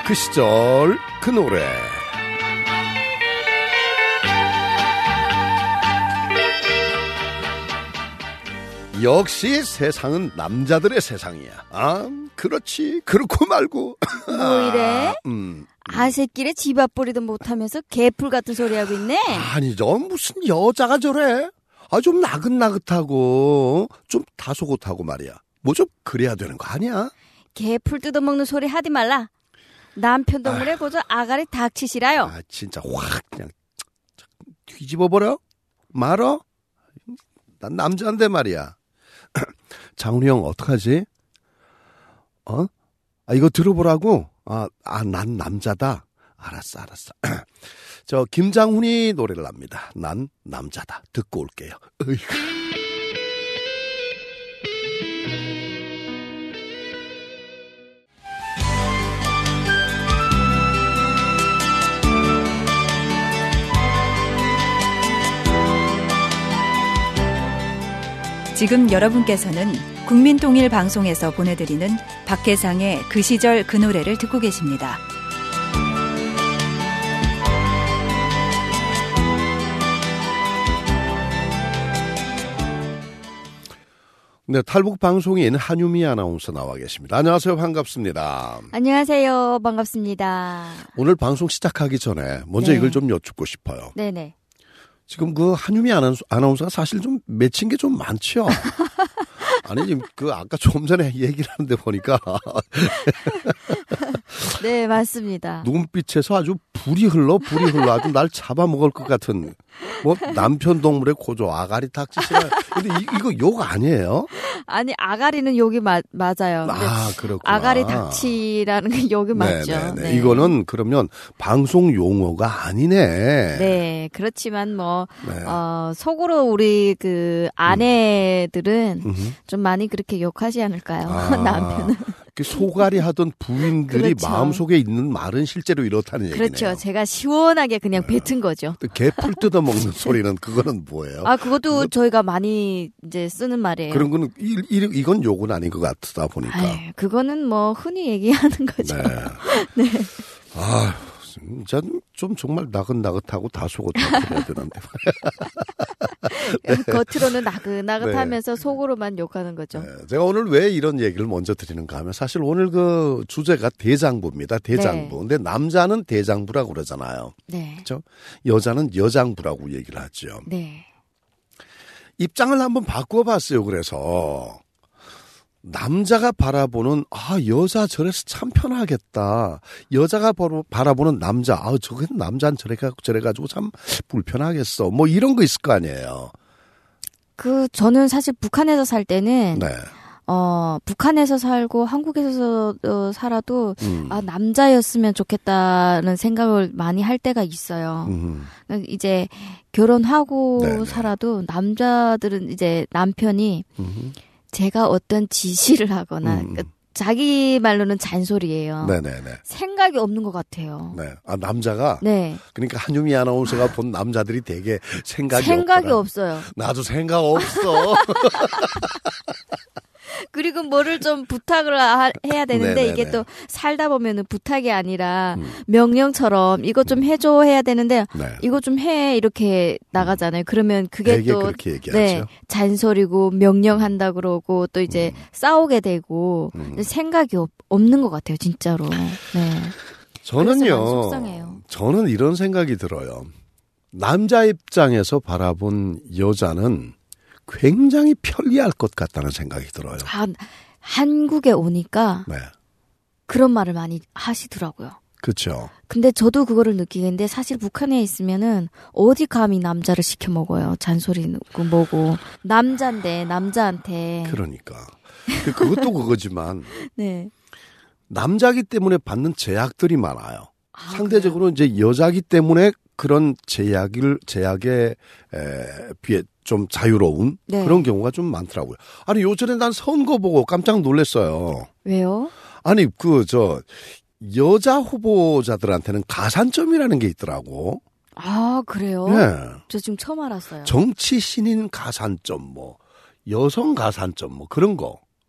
그 시절 그 노래. 역시 세상은 남자들의 세상이야. 아, 그렇지. 그렇고 말고. 뭐 이래? 아새끼래 집 앞벌이도 못하면서 개풀 같은 소리 하고 있네. 아니죠. 무슨 여자가 저래? 아, 좀 나긋나긋하고 좀 다소곳하고 말이야. 뭐 좀 그래야 되는 거 아니야? 개풀 뜯어먹는 소리 하지 말라. 남편 동물에 고저 아가리 닥치시라요. 아, 진짜 확 그냥 뒤집어버려? 말어? 난 남자인데 말이야. 장훈이 형 어떡하지? 어? 아, 이거 들어보라고? 난 남자다. 알았어. 저 김장훈이 노래를 합니다. 난 남자다. 듣고 올게요. 으이구. 지금 여러분께서는 국민통일방송에서 보내드리는 박혜상의 그 시절 그 노래를 듣고 계십니다. 네, 탈북 방송인 한유미 아나운서 나와 계십니다. 안녕하세요. 반갑습니다. 안녕하세요. 반갑습니다. 오늘 방송 시작하기 전에 먼저 네. 이걸 좀 여쭙고 싶어요. 네네. 지금 그 한유미 아나운서가 사실 좀 맺힌 게 좀 많죠? 아니, 지금 그 아까 좀 전에 얘기를 하는데 보니까. 네, 맞습니다. 눈빛에서 아주 불이 흘러 아주 날 잡아먹을 것 같은 뭐 남편 동물의 고조 아가리 닥치시라. 근데 이거 욕 아니에요? 아니, 아가리는 욕이 맞아요. 아, 그렇구나. 아가리 닥치라는 게 욕이 맞죠. 네. 이거는 그러면 방송 용어가 아니네. 네, 그렇지만 뭐 네. 속으로 우리 그 아내들은 좀 많이 그렇게 욕하지 않을까요? 남편은. 소갈이 하던 부인들이 그렇죠. 마음속에 있는 말은 실제로 이렇다는 얘기네요. 그렇죠. 제가 시원하게 그냥 뱉은 거죠. 개풀 뜯어먹는 소리는 그거는 뭐예요? 아, 그것도 저희가 많이 이제 쓰는 말이에요. 그런 거는 이건 욕은 아닌 것 같다 보니까. 아유, 그거는 뭐 흔히 얘기하는 거죠. 네. 네. 아, 진짜 좀 정말 나긋나긋하고 다소곳하고 그래야 되는데. 네. 겉으로는 나긋나긋하면서 속으로만 욕하는 거죠. 네. 제가 오늘 왜 이런 얘기를 먼저 드리는가 하면 사실 오늘 그 주제가 대장부입니다. 대장부. 네. 근데 남자는 대장부라고 그러잖아요. 네. 그렇죠? 여자는 여장부라고 얘기를 하죠. 네. 입장을 한번 바꿔봤어요. 그래서 남자가 바라보는 여자 저래서 참 편하겠다. 여자가 바라보는 남자 저게 남자는 저래가지고 참 불편하겠어. 뭐 이런 거 있을 거 아니에요. 저는 사실 북한에서 살 때는 네. 북한에서 살고 한국에서 살아도 남자였으면 좋겠다는 생각을 많이 할 때가 있어요. 이제 결혼하고 네네. 살아도 남자들은 이제 남편이 제가 어떤 지시를 하거나 그러니까 자기 말로는 잔소리예요. 네네네. 생각이 없는 것 같아요. 네. 남자가? 네. 그러니까 한유미 아나운서가 본 남자들이 되게 생각이 없어요. 나도 생각 없어. 그리고 뭐를 좀 부탁을 해야 되는데 네네네. 이게 또 살다 보면은 부탁이 아니라 명령처럼 이거 좀 해줘 해야 되는데 네. 이거 좀 해 이렇게 나가잖아요. 그러면 그게 되게 또 그렇게 얘기하죠. 네, 잔소리고 명령한다 그러고 또 이제 싸우게 되고 생각이 없는 것 같아요. 진짜로. 네. 저는요. 속상해요. 저는 이런 생각이 들어요. 남자 입장에서 바라본 여자는 굉장히 편리할 것 같다는 생각이 들어요. 한국에 오니까 네. 그런 말을 많이 하시더라고요. 그렇죠. 근데 저도 그거를 느끼는데 사실 북한에 있으면은 어디 감히 남자를 시켜 먹어요. 잔소리고 뭐고. 남자인데 남자한테. 그러니까. 그것도 그거지만 네. 남자기 때문에 받는 제약들이 많아요. 상대적으로 이제 여자기 때문에 그런 제약에 비해 좀 자유로운 네. 그런 경우가 좀 많더라고요. 아니 요전에 난 선거 보고 깜짝 놀랐어요. 왜요? 아니 여자 후보자들한테는 가산점이라는 게 있더라고. 아, 그래요? 네. 저 지금 처음 알았어요. 정치 신인 가산점 여성 가산점 그런 거.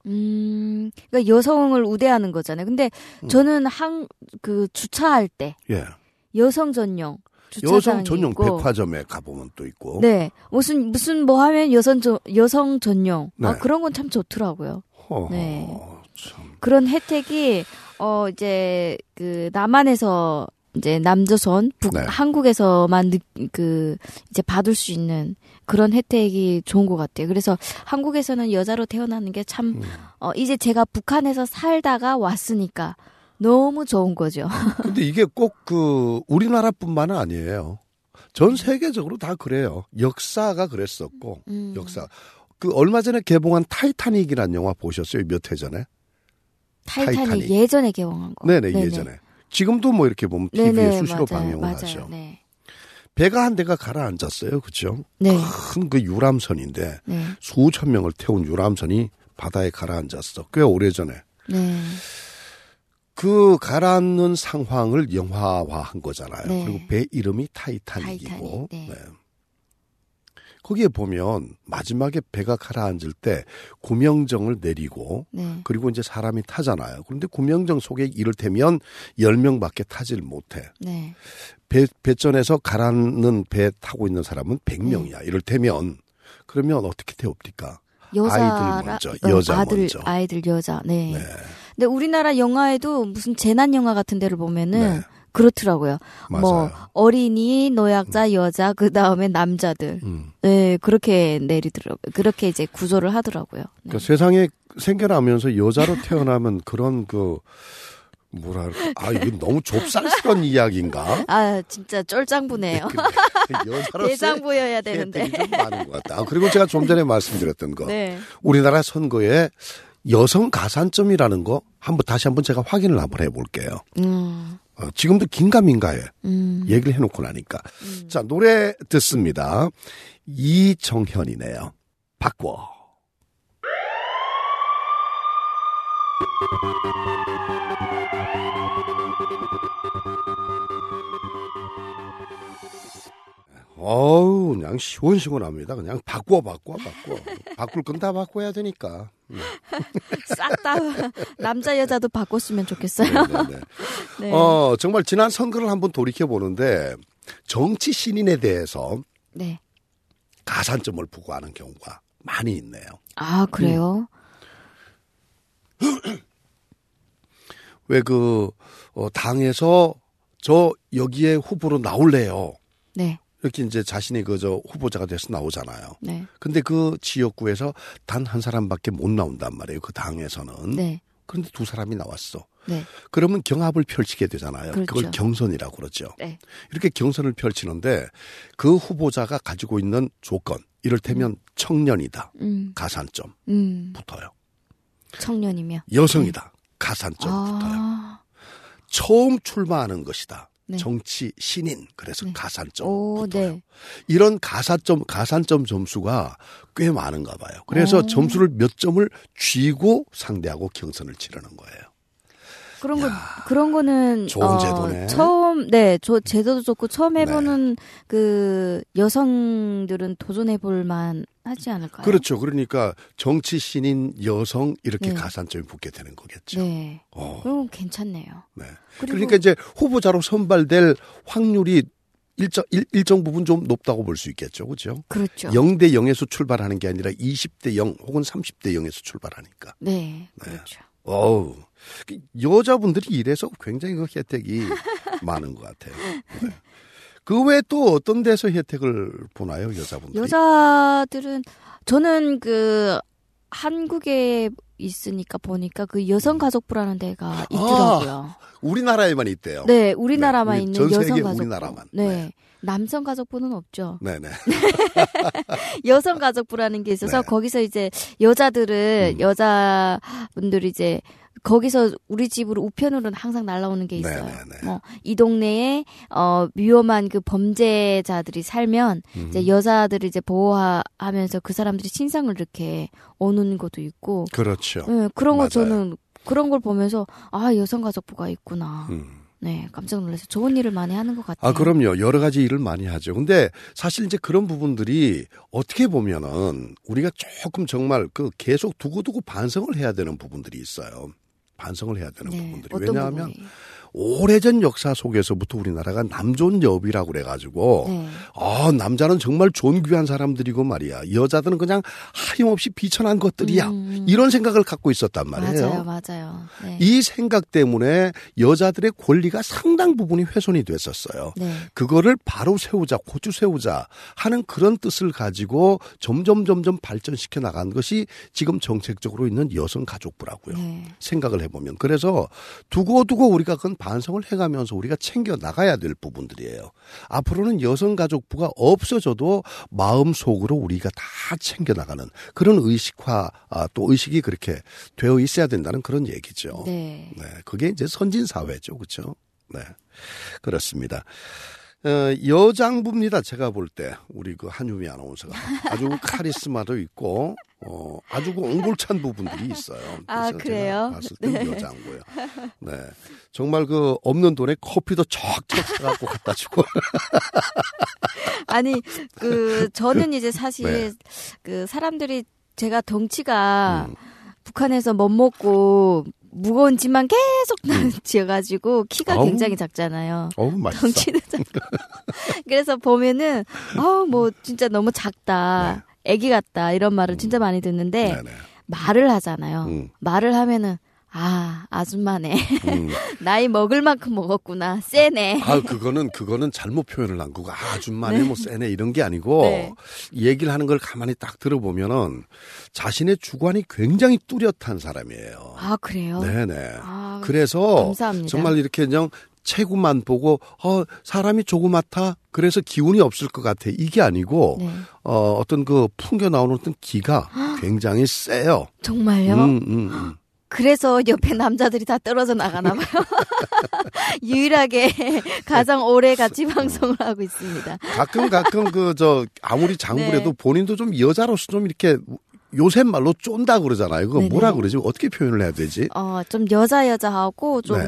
그러니까 여성을 우대하는 거잖아요. 근데 저는 주차할 때 예. 여성 전용 주차장이 여성 전용 있고, 백화점에 가보면 또 있고. 네, 무슨 뭐 하면 여성 전용. 네. 그런 건 참 좋더라고요. 허허, 네. 참. 그런 혜택이 이제 그 남한에서 이제 남조선 네. 한국에서만 이제 받을 수 있는 그런 혜택이 좋은 것 같아요. 그래서 한국에서는 여자로 태어나는 게 참 이제 제가 북한에서 살다가 왔으니까 너무 좋은 거죠. 근데 이게 꼭 우리나라뿐만은 아니에요. 전 세계적으로 다 그래요. 역사가 그랬었고, 역사. 얼마 전에 개봉한 타이타닉이라는 영화 보셨어요? 몇 해 전에? 타이타닉 예전에 개봉한 거. 네네, 예전에. 지금도 뭐 이렇게 보면 TV에 네네, 수시로 맞아요, 방영을 맞아요, 하죠. 네. 배가 한 대가 가라앉았어요. 그렇죠? 네. 큰 그 유람선인데 네. 수천 명을 태운 유람선이 바다에 가라앉았어. 꽤 오래전에. 네. 그 가라앉는 상황을 영화화한 거잖아요. 네. 그리고 배 이름이 타이타닉이고. 타이타닉, 네. 네. 거기에 보면 마지막에 배가 가라앉을 때 구명정을 내리고 네. 그리고 이제 사람이 타잖아요. 그런데 구명정 속에 이를테면 10명밖에 타질 못해. 네. 배전에서 가라앉는 배 타고 있는 사람은 100명이야. 이를테면 그러면 어떻게 태웁니까? 아이들 먼저, 여자 먼저. 아이들 여자. 네. 네. 근데 우리나라 영화에도 무슨 재난 영화 같은 데를 보면은 네. 그렇더라고요. 맞아요. 뭐 어린이, 노약자, 여자, 그 다음에 남자들. 네, 그렇게 내리더라고요. 그렇게 이제 구조를 하더라고요. 네. 그러니까 세상에 생겨나면서 여자로 태어나면 그런 이거 너무 좁쌀스러운 이야기인가? 아, 진짜 쫄짱부네요. 여자로서의 대장부여야 되는데. 혜택이 좀 많은 것 같다. 그리고 제가 좀 전에 말씀드렸던 거. 네. 우리나라 선거에 여성 가산점이라는 거 다시 한번 제가 확인을 한번 해볼게요. 지금도 긴가민가해. 얘기를 해놓고 나니까. 자, 노래 듣습니다. 이정현이네요. 바꿔. 그냥 시원시원합니다. 그냥 바꿔. 바꿀 건 다 바꿔야 되니까. 싹 다 남자 여자도 바꿨으면 좋겠어요. 네네네. 네. 정말 지난 선거를 한번 돌이켜 보는데 정치 신인에 대해서 네. 가산점을 부과하는 경우가 많이 있네요. 아, 그래요? 왜 당에서 여기에 후보로 나올래요. 네. 이렇게 이제 자신이 후보자가 돼서 나오잖아요. 네. 근데 그 지역구에서 단 한 사람밖에 못 나온단 말이에요. 그 당에서는. 네. 그런데 두 사람이 나왔어. 네. 그러면 경합을 펼치게 되잖아요. 그렇죠. 그걸 경선이라고 그러죠. 네. 이렇게 경선을 펼치는데 그 후보자가 가지고 있는 조건, 이를테면 청년이다. 가산점 붙어요. 청년이면. 여성이다. 가산점 붙어요. 처음 출마하는 것이다. 네. 정치 신인. 그래서 네. 가산점 오, 붙어요. 네. 이런 가산점 점수가 꽤 많은가 봐요. 그래서 점수를 몇 점을 쥐고 상대하고 경선을 치르는 거예요. 그런 거는 좋은 제도네. 제도도 좋고 처음 해보는 그 여성들은 도전해볼 만 하지 않을까요? 그렇죠. 그러니까 정치 신인 여성 이렇게 네. 가산점이 붙게 되는 거겠죠. 네. 그럼 괜찮네요. 네. 그리고 그러니까 이제 후보자로 선발될 확률이 일정 부분 좀 높다고 볼 수 있겠죠. 그렇죠? 그렇죠. 0대 0에서 출발하는 게 아니라 20대 0 혹은 30대 0에서 출발하니까. 네. 그렇죠. 여자분들이 이래서 굉장히 그 혜택이 많은 것 같아요. 네. 그 외에 또 어떤 데서 혜택을 보나요, 여자분들이? 여자들은 저는 한국에 있으니까 보니까 그 여성가족부라는 데가 있더라고요. 우리나라에만 있대요. 네, 우리나라만 네, 있는 전 세계 여성가족부. 우리나라만. 네. 네. 남성가족부는 없죠. 네네. 여성가족부라는 게 있어서 네. 거기서 이제 여자분들이 이제 거기서 우리 집으로 우편으로는 항상 날라오는 게 있어요. 네네네. 이 동네에 위험한 그 범죄자들이 살면 이제 여자들을 이제 보호하면서 그 사람들이 신상을 이렇게 오는 것도 있고. 그렇죠. 네, 그런 거 맞아요. 저는 그런 걸 보면서 여성가족부가 있구나. 네, 깜짝 놀라서 좋은 일을 많이 하는 것 같아요. 아, 그럼요. 여러 가지 일을 많이 하죠. 근데 사실 이제 그런 부분들이 어떻게 보면은 우리가 조금 정말 그 계속 두고두고 반성을 해야 되는 부분들이 있어요. 반성을 해야 되는 부분들이. 어떤 왜냐하면 부분이? 오래전 역사 속에서부터 우리나라가 남존여비라고 그래가지고 남자는 정말 존귀한 사람들이고 말이야. 여자들은 그냥 하염없이 비천한 것들이야. 이런 생각을 갖고 있었단 말이에요. 맞아요. 네. 이 생각 때문에 여자들의 권리가 상당 부분이 훼손이 됐었어요. 네. 그거를 바로 세우자, 고주 세우자 하는 그런 뜻을 가지고 점점 발전시켜 나간 것이 지금 정책적으로 있는 여성가족부라고요. 네. 생각을 해보면. 그래서 두고두고 우리가 그건 반성을 해가면서 우리가 챙겨 나가야 될 부분들이에요. 앞으로는 여성가족부가 없어져도 마음속으로 우리가 다 챙겨 나가는 그런 의식화, 또 의식이 그렇게 되어 있어야 된다는 그런 얘기죠. 네. 네, 그게 이제 선진사회죠. 그렇죠? 네, 그렇습니다. 여장부입니다. 제가 볼 때 우리 그 한유미 아나운서가 아주 카리스마도 있고 아주 그 옹골찬 부분들이 있어요. 아, 그래요? 제가 봤을 때 네. 여장부예요. 네, 정말 그 없는 돈에 커피도 척척 사갖고 갖다 주고. 아니 저는 이제 사실 네. 그 사람들이 제가 덩치가 북한에서 못 먹고 무거운 짐만 계속 지어가지고 키가 굉장히 작잖아요. 맛있어. 덩치도 작고. 그래서 보면은 뭐 진짜 너무 작다, 애기 같다 이런 말을 진짜 많이 듣는데 네네. 말을 하잖아요. 말을 하면은 아줌마네. 나이 먹을 만큼 먹었구나. 세네. 그거는 잘못 표현을 한 거고 아줌마네 뭐 세네 이런 게 아니고 얘기를 하는 걸 가만히 딱 들어보면은 자신의 주관이 굉장히 뚜렷한 사람이에요. 아, 그래요? 네네. 그래서 감사합니다. 정말 이렇게 그냥 체구만 보고 사람이 조그맣다 그래서 기운이 없을 것 같아 이게 아니고 어떤 그 풍겨 나오는 어떤 기가 굉장히 세요. 정말요? 그래서 옆에 남자들이 다 떨어져 나가나 봐요. 유일하게 가장 오래 같이 방송을 하고 있습니다. 가끔 아무리 장부래도 본인도 좀 여자로서 좀 이렇게 요새 말로 쫀다 그러잖아요. 그거 뭐라 그러지? 어떻게 표현을 해야 되지? 좀 여자하고 좀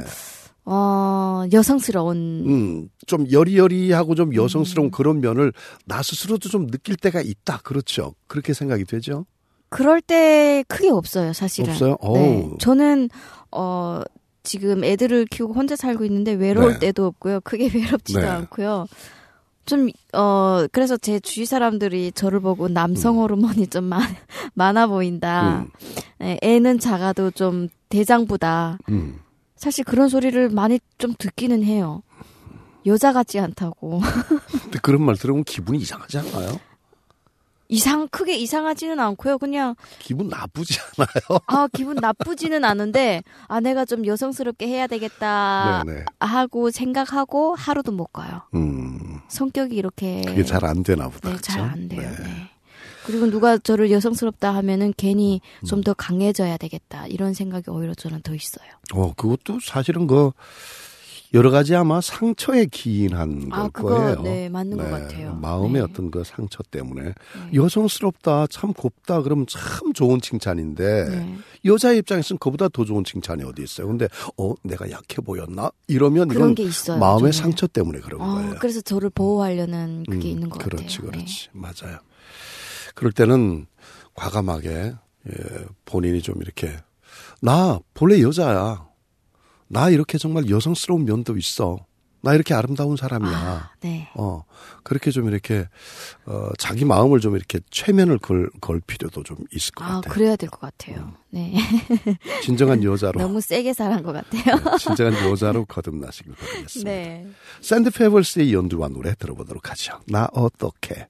여성스러운. 좀 여리여리하고 좀 여성스러운 그런 면을 나 스스로도 좀 느낄 때가 있다. 그렇죠. 그렇게 생각이 되죠. 그럴 때 크게 없어요, 사실은. 없어요? 네. 저는 지금 애들을 키우고 혼자 살고 있는데 외로울 때도 없고요. 크게 외롭지도 않고요. 좀 그래서 제 주위 사람들이 저를 보고 남성 호르몬이 좀 많아 보인다. 네, 애는 작아도 좀 대장부다. 사실 그런 소리를 많이 좀 듣기는 해요. 여자 같지 않다고. 근데 그런 말 들으면 기분이 이상하지 않아요? 크게 이상하지는 않고요. 그냥 기분 나쁘지 않아요? 기분 나쁘지는 않은데 내가 좀 여성스럽게 해야 되겠다 하고 생각하고 하루도 못 가요. 성격이 이렇게 그게 잘 안 되나 보다. 네, 잘 안 돼요. 네. 그리고 누가 저를 여성스럽다 하면은 괜히 좀 더 강해져야 되겠다 이런 생각이 오히려 저는 더 있어요. 그것도 사실은 여러 가지 아마 상처에 기인한 걸 거예요. 네, 맞는 것 같아요. 마음의 어떤 그 상처 때문에 여성스럽다, 참 곱다, 그러면 참 좋은 칭찬인데 여자 입장에서는 그보다 더 좋은 칭찬이 어디 있어요. 근데 내가 약해 보였나? 이러면 그런 이건 게 있어요, 마음의 저는. 상처 때문에 그런 거예요. 그래서 저를 보호하려는 그게 있는 것 그렇지, 같아요. 그렇지, 맞아요. 그럴 때는 과감하게 본인이 좀 이렇게 나 본래 여자야. 나 이렇게 정말 여성스러운 면도 있어. 나 이렇게 아름다운 사람이야. 네. 그렇게 좀 이렇게, 자기 마음을 좀 이렇게 최면을 걸 필요도 좀 있을 것 같아요. 그래야 될 것 같아요. 네. 진정한 여자로. 너무 세게 살한 것 같아요. 네, 진정한 여자로 거듭나시길 바라겠습니다. 네. 샌드 페벌스의 연주와 노래 들어보도록 하죠. 나 어떡해.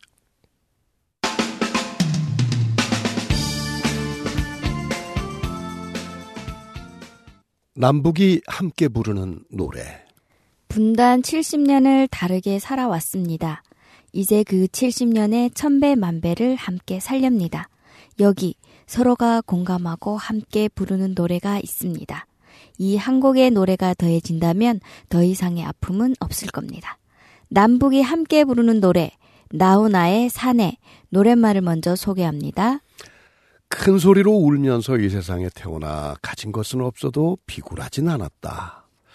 남북이 함께 부르는 노래. 분단 70년을 다르게 살아왔습니다. 이제 그 70년의 천배 만배를 함께 살렵니다. 여기 서로가 공감하고 함께 부르는 노래가 있습니다. 이 한 곡의 노래가 더해진다면 더 이상의 아픔은 없을 겁니다. 남북이 함께 부르는 노래, 나훈아의 사내, 노랫말을 먼저 소개합니다. 큰 소리로 울면서 이 세상에 태어나 가진 것은 없어도 비굴하진 않았다.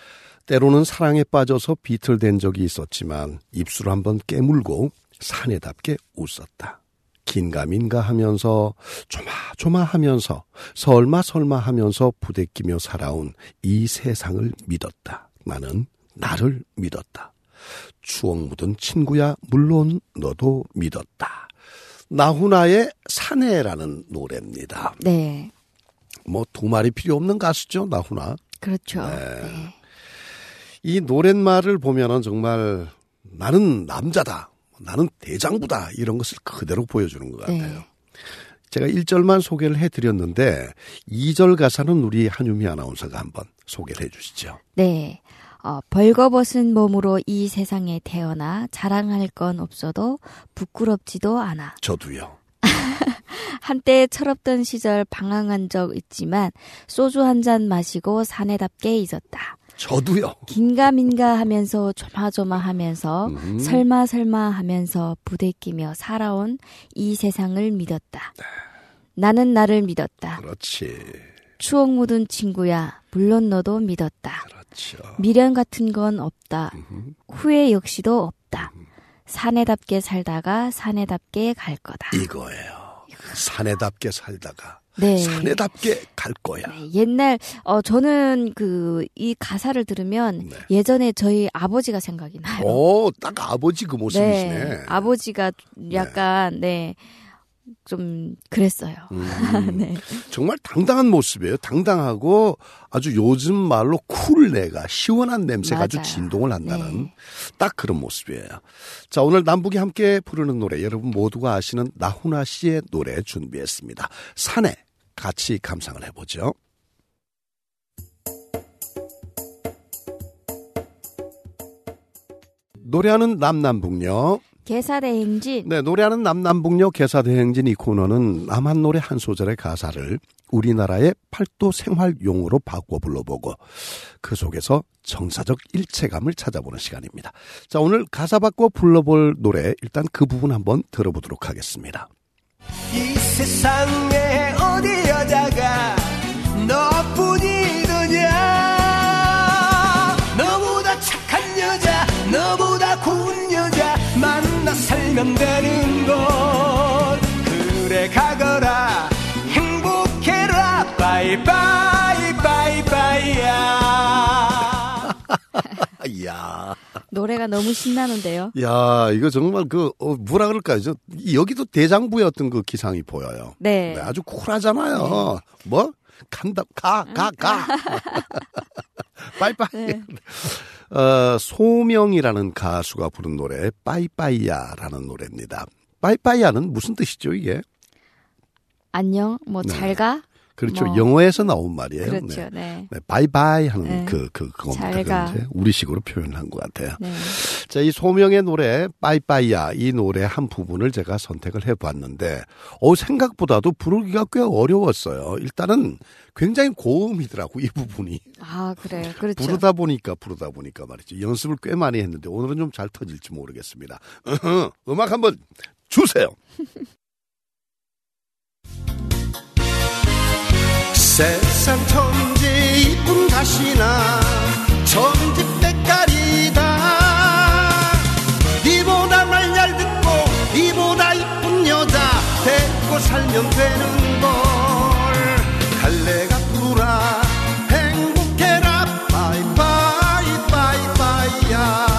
때로는 사랑에 빠져서 비틀댄 적이 있었지만 입술을 한번 깨물고 사내답게 웃었다. 긴가민가 하면서 조마조마하면서 설마 하면서 부대끼며 살아온 이 세상을 믿었다. 나는 나를 믿었다. 추억 묻은 친구야 물론 너도 믿었다. 나훈아의 사내라는 노래입니다. 네. 뭐 두말이 필요 없는 가수죠, 나훈아. 그렇죠. 네. 네. 이 노랫말을 보면은 정말 나는 남자다, 나는 대장부다 이런 것을 그대로 보여주는 것 같아요. 네. 제가 1절만 소개를 해드렸는데 2절 가사는 우리 한유미 아나운서가 한번 소개를 해주시죠. 네. 벌거벗은 몸으로 이 세상에 태어나 자랑할 건 없어도 부끄럽지도 않아. 저도요. 한때 철없던 시절 방황한 적 있지만 소주 한 잔 마시고 사내답게 잊었다. 저도요. 긴가민가 하면서 조마조마하면서 설마 하면서 부대끼며 살아온 이 세상을 믿었다. 나는 나를 믿었다. 그렇지. 추억 묻은 친구야 물론 너도 믿었다. 그렇죠. 미련 같은 건 없다. 후회 역시도 없다. 사내답게 살다가 사내답게 갈 거다. 이거예요. 사내답게 살다가 네. 사내답게 갈 거야. 네, 옛날 저는 이 가사를 들으면 네. 예전에 저희 아버지가 생각이 나요. 오, 딱 아버지 그 모습이시네. 네, 아버지가 약간 좀 그랬어요. 네. 정말 당당한 모습이에요. 당당하고 아주 요즘 말로 쿨내가 시원한 냄새가 아주 맞아요. 진동을 한다는 네. 딱 그런 모습이에요. 자, 오늘 남북이 함께 부르는 노래 여러분 모두가 아시는 나훈아 씨의 노래 준비했습니다. 사내 같이 감상을 해보죠. 노래하는 남남북녀. 개사대행진. 네, 노래하는 남남북녀 개사대행진 이 코너는 남한 노래 한 소절의 가사를 우리나라의 팔도 생활용어로 바꿔 불러보고 그 속에서 정사적 일체감을 찾아보는 시간입니다. 자, 오늘 가사 바꿔 불러볼 노래 일단 그 부분 한번 들어보도록 하겠습니다. 이 세상에 어디 여자가 너뿐이더냐 너보다 착한 여자 너보다 고운 여자 만나 살면 되는 것 그래 가거라 행복해라 바이바이 바이바이야 이야. 노래가 너무 신나는데요. 야, 이거 정말 뭐라 그럴까요? 여기도 대장부였던 그 기상이 보여요. 네. 네, 아주 쿨하잖아요. 뭐? 간다, 가. 빠이빠이. 네. 소명이라는 가수가 부른 노래, 빠이빠이야라는 노래입니다. 빠이빠이야는 무슨 뜻이죠, 이게? 안녕, 잘 가? 그렇죠. 영어에서 나온 말이에요. 그렇죠. 네. 네, 바이바이 하는 네. 그겁니다. 잘 가. 이제 우리식으로 표현을 한 것 같아요. 네. 자, 이 소명의 노래, 빠이빠이야, 이 노래 한 부분을 제가 선택을 해봤는데, 생각보다도 부르기가 꽤 어려웠어요. 일단은 굉장히 고음이더라고, 이 부분이. 아, 그래요. 그렇죠. 부르다 보니까 말이죠. 연습을 꽤 많이 했는데, 오늘은 좀 잘 터질지 모르겠습니다. 음악 한번 주세요. 세상 천지 이쁜 가시나 천지 때깔이다 니보다 말 잘 듣고 니보다 이쁜 여자 데리고 살면 되는 걸 갈래가 부라 행복해라 바이바이 바이바이야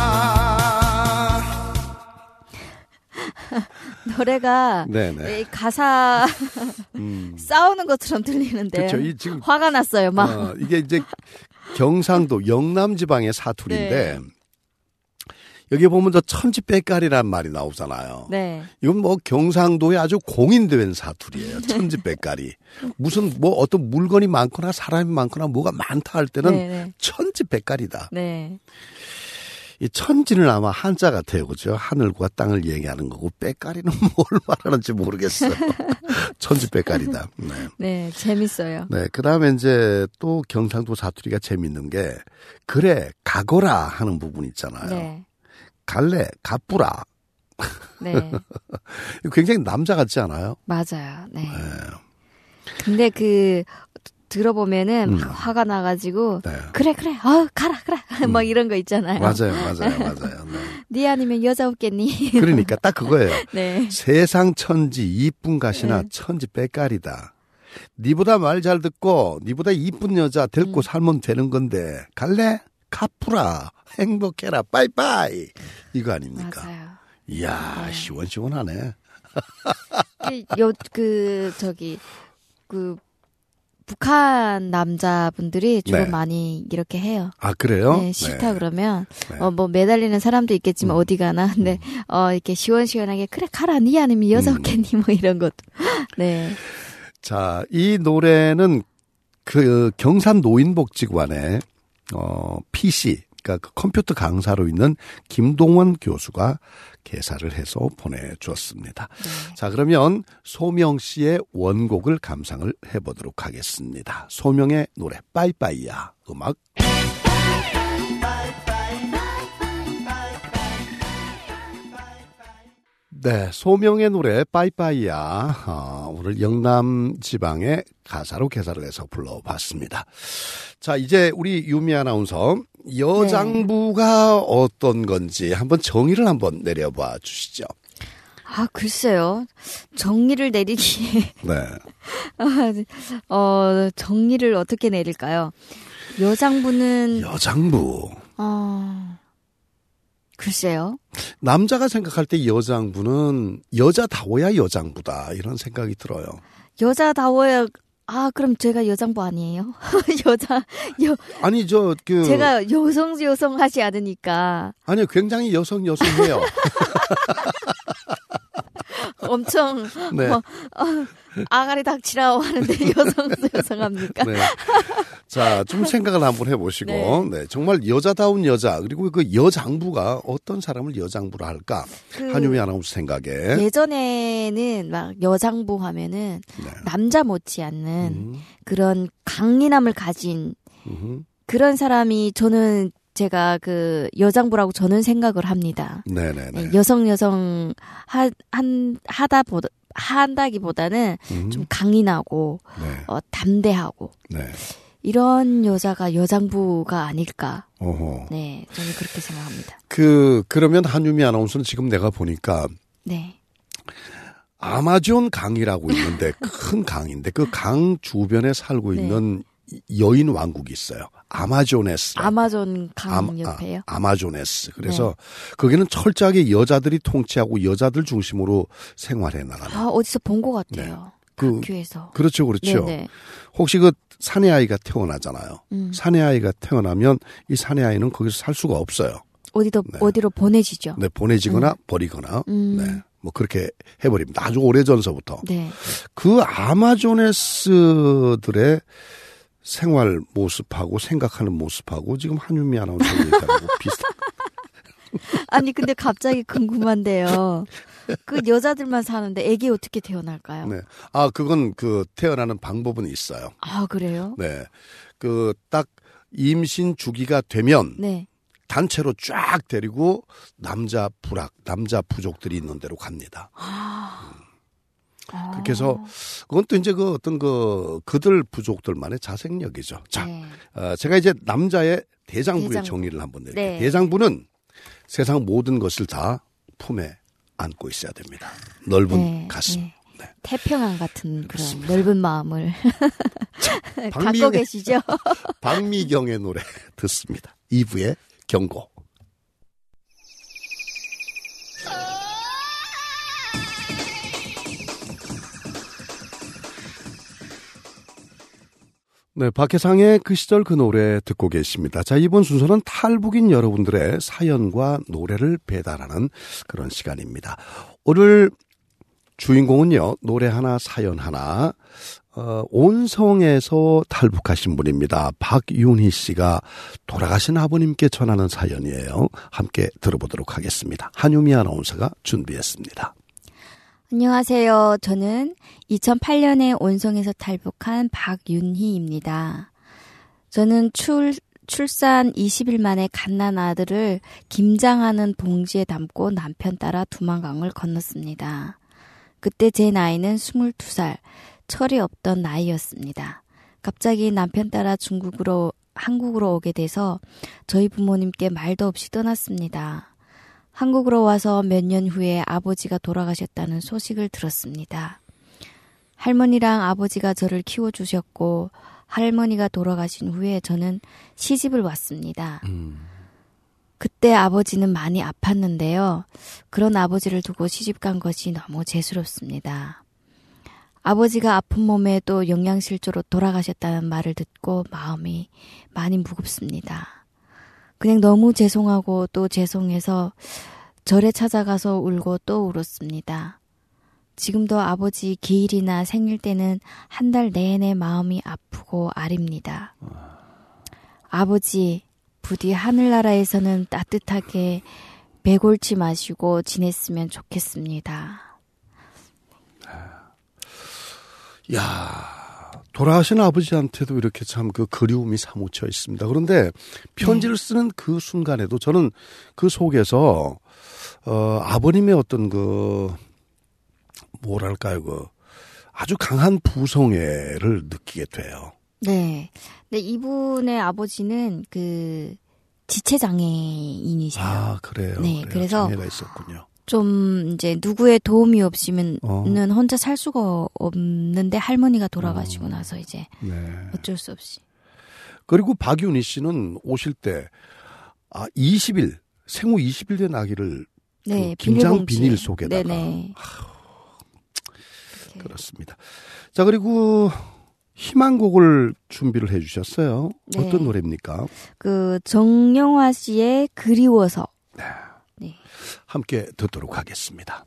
노래가 네네. 이 가사 싸우는 것처럼 들리는데 그렇죠. 지금 화가 났어요. 막 이게 이제 경상도 영남 지방의 사투리인데 네. 여기 보면 저 천지백갈이라는 말이 나오잖아요. 네. 이건 뭐 경상도의 아주 공인된 사투리예요. 천지백갈이. 무슨 어떤 물건이 많거나 사람이 많거나 뭐가 많다 할 때는 네. 천지백갈이다. 네. 이 천지는 아마 한자 같아요. 그죠? 하늘과 땅을 얘기하는 거고 백갈이는 뭘 말하는지 모르겠어요. 천지백갈이다. 네. 네, 재밌어요. 네. 그다음에 이제 또 경상도 사투리가 재밌는 게 그래 가거라 하는 부분 있잖아요. 네. 갈래 가쁘라. 네. 굉장히 남자 같지 않아요? 맞아요. 네. 근데 들어보면은 막 화가 나가지고 네. 그래 가라 막 이런 거 있잖아요. 맞아요. 네. 네 아니면 여자 없겠니? 그러니까 딱 그거예요. 네. 세상 천지 이쁜 가시나 천지 빼깔이다. 니보다 말 잘 듣고 니보다 이쁜 여자 데리고 살면 되는 건데 갈래? 카푸라 행복해라 빠이빠이 이거 아닙니까? 맞아요. 이야 시원시원하네. 북한 남자분들이 주로 네. 많이 이렇게 해요. 아 그래요? 네, 싫다 네. 그러면 네. 뭐 매달리는 사람도 있겠지만 어디 가나 근데 이렇게 시원시원하게 그래 가라 니 아니면 여자 없겠니 뭐 이런 것도. 네. 자, 이 노래는 그 경산 노인복지관의 PC 그러니까 그 컴퓨터 강사로 있는 김동원 교수가 개사를 해서 보내주었습니다. 네. 자, 그러면 소명 씨의 원곡을 감상을 해보도록 하겠습니다. 소명의 노래 빠이빠이야 음악. 네, 소명의 노래 빠이빠이야 오늘 영남 지방의 가사로 개사를 해서 불러봤습니다. 자, 이제 우리 유미 아나운서 여장부가 어떤 건지 한번 정의를 한번 내려봐 주시죠. 아 글쎄요 정리를 내리기에 네. 정리를 어떻게 내릴까요? 여장부는 여장부. 글쎄요. 남자가 생각할 때 여장부는 여자다워야 여장부다 이런 생각이 들어요. 여자다워야 그럼 제가 여장부 아니에요? 아니 제가 여성 하지 않으니까 아니요 굉장히 여성해요. 엄청 네. 아가리 닥치라고 하는데 여성합니까? 네. 자, 좀 생각을 한번 해보시고, 네. 네, 정말 여자다운 여자 그리고 그 여장부가 어떤 사람을 여장부라 할까? 한유미 아나운서 생각에 예전에는 막 여장부 하면은 네. 남자 못지않는 그런 강인함을 가진 그런 사람이 제가 그 여장부라고 저는 생각을 합니다. 네네네. 네, 여성 한다기보다는 좀 강인하고 네. 담대하고 네. 이런 여자가 여장부가 아닐까. 어허. 네, 저는 그렇게 생각합니다. 그러면 한유미 아나운서는 지금 내가 보니까 네. 아마존 강이라고 있는데 큰 강인데 그 강 주변에 살고 네. 있는 여인 왕국이 있어요. 아마존에스. 아마존 강 옆에요? 아마존에스. 그래서 거기는 철저하게 여자들이 통치하고 여자들 중심으로 생활해 나가는. 어디서 본 것 같아요. 다큐에서. 그렇죠. 네네. 혹시 그 사내 아이가 태어나잖아요. 사내 아이가 태어나면 이 사내 아이는 거기서 살 수가 없어요. 어디로 보내지죠. 네, 보내지거나 버리거나. 네. 뭐 그렇게 해버립니다. 아주 오래전서부터. 네. 그 아마존에스들의 생활 모습하고 생각하는 모습하고 지금 한유미 아나운서 얘기하고 비슷한. 아니 근데 갑자기 궁금한데요. 그 여자들만 사는데 애기 어떻게 태어날까요? 네. 그건 태어나는 방법은 있어요. 그래요? 네. 딱 임신 주기가 되면 네. 단체로 쫙 데리고 남자 부족들이 있는 데로 갑니다. 그렇게 해서 그건 또 이제 그들 부족들만의 자생력이죠. 자, 네. 제가 이제 남자의 대장부의 정의를 한번 내릴게요. 네. 대장부는 세상 모든 것을 다 품에 안고 있어야 됩니다. 넓은 가슴. 네. 네. 태평양 같은 그런 넓은 마음을 갖고 박미경의- 계시죠? 박미경의 노래 듣습니다. 2부의 경고. 네, 박혜상의 그 시절 그 노래 듣고 계십니다. 자, 이번 순서는 탈북인 여러분들의 사연과 노래를 배달하는 그런 시간입니다. 오늘 주인공은요, 노래 하나, 사연 하나, 온성에서 탈북하신 분입니다. 박윤희 씨가 돌아가신 아버님께 전하는 사연이에요. 함께 들어보도록 하겠습니다. 한유미 아나운서가 준비했습니다. 안녕하세요. 저는 2008년에 온성에서 탈북한 박윤희입니다. 저는 출산 20일 만에 갓난 아들을 김장하는 봉지에 담고 남편 따라 두만강을 건넜습니다. 그때 제 나이는 22살, 철이 없던 나이였습니다. 갑자기 남편 따라 한국으로 오게 돼서 저희 부모님께 말도 없이 떠났습니다. 한국으로 와서 몇 년 후에 아버지가 돌아가셨다는 소식을 들었습니다. 할머니랑 아버지가 저를 키워주셨고 할머니가 돌아가신 후에 저는 시집을 왔습니다. 그때 아버지는 많이 아팠는데요. 그런 아버지를 두고 시집간 것이 너무 죄스럽습니다. 아버지가 아픈 몸에 또 영양실조로 돌아가셨다는 말을 듣고 마음이 많이 무겁습니다. 그냥 너무 죄송하고 또 죄송해서 절에 찾아가서 울고 또 울었습니다. 지금도 아버지 기일이나 생일 때는 한 달 내내 마음이 아프고 아립니다. 아버지, 부디 하늘나라에서는 따뜻하게 배골치 마시고 지냈으면 좋겠습니다. 야, 돌아가신 아버지한테도 이렇게 참 그 그리움이 사무쳐 있습니다. 그런데 편지를 쓰는 그 순간에도 저는 그 속에서 아버님의 어떤 뭐랄까요, 아주 강한 부성애를 느끼게 돼요. 네. 근데 이분의 아버지는 지체장애인이세요. 아, 그래요. 네. 그래요. 그래서 장애가 있었군요. 좀 이제 누구의 도움이 없이는 혼자 살 수가 없는데 할머니가 돌아가시고 나서 이제 어쩔 수 없이. 그리고 박윤희 씨는 오실 때 20일 생후 20일 된 아기를 김장 비닐 속에다가. 네네. 그렇습니다. 자, 그리고 희망곡을 준비를 해주셨어요. 네. 어떤 노래입니까? 정영화 씨의 그리워서. 네. 함께 듣도록 하겠습니다.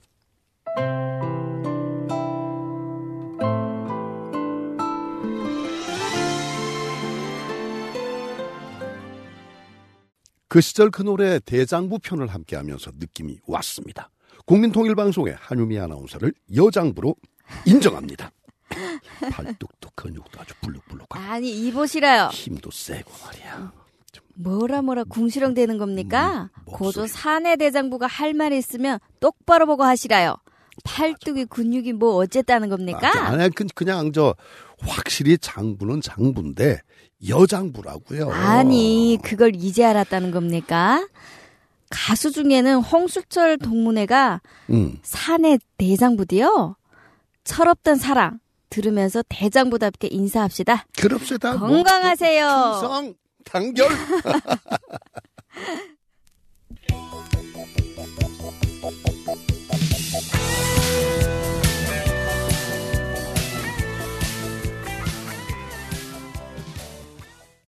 그 시절 그 노래 대장부 편을 함께하면서 느낌이 왔습니다. 국민통일방송의 한유미 아나운서를 여장부로 인정합니다. 팔뚝도 근육도 아주 불룩불룩하고. 아니 이보시라요. 힘도 세고 말이야. 뭐라 궁시렁 대는 겁니까? 고조 사내 대장부가 할 말이 있으면 똑바로 보고 하시라요. 팔뚝이 근육이 뭐 어쨌다는 겁니까? 아니 그냥 확실히 장부는 장부인데 여장부라고요. 아니 그걸 이제 알았다는 겁니까? 가수 중에는 홍수철 동문회가 사내 대장부디요. 철없던 사랑 들으면서 대장부답게 인사합시다. 그럽시다. 건강하세요. 충성 단결.